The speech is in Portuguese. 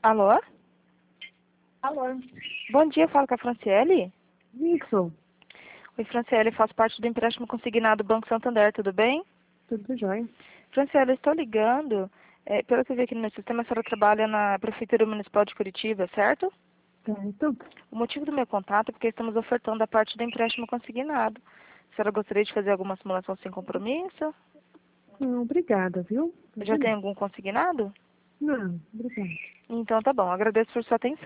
Alô? Alô, Bom dia, falo com a Franciele. isso, Oi, Franciele, faço parte do empréstimo consignado do Banco Santander, tudo bem? tudo jóia. Franciele, eu estou ligando, pelo que eu vi aqui no meu sistema, a senhora trabalha na Prefeitura Municipal de Curitiba, certo? Certo? O motivo do meu contato é porque estamos ofertando a parte do empréstimo consignado. A senhora gostaria de fazer alguma simulação sem compromisso? Não, obrigada, viu? Já tem algum consignado? Não, obrigada. Então tá bom, agradeço por sua atenção.